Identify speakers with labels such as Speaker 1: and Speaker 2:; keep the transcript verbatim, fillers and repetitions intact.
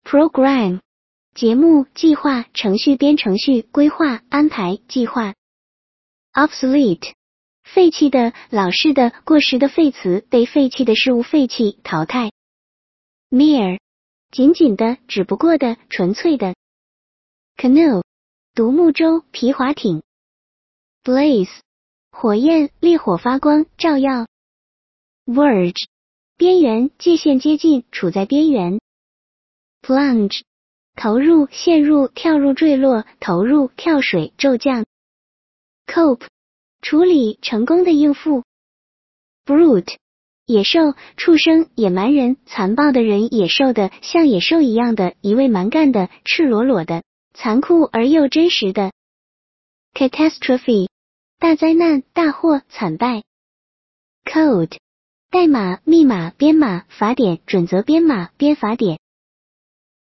Speaker 1: program 节目、计划、程序、编程序、规划、安排、计划。obsolete 废弃的、老式的、过时的废词，被废弃的事物废弃、淘汰。mere 仅仅的、只不过的、纯粹的。canoe 独木舟、皮划艇。blaze 火焰、烈火发光、照耀。verge 边缘、界限、接近、处在边缘。plunge 投入、陷入、跳入、坠落、投入、跳水、骤降。cope 处理、成功的应付。brute 野兽、畜生、野蛮人、残暴的人、野兽的、像野兽一样的、一味蛮干的、赤裸裸的、残酷而又真实的。catastrophe 大灾难、大祸、惨败。code 代码、密码、编码、法典、准则、编码、编法典。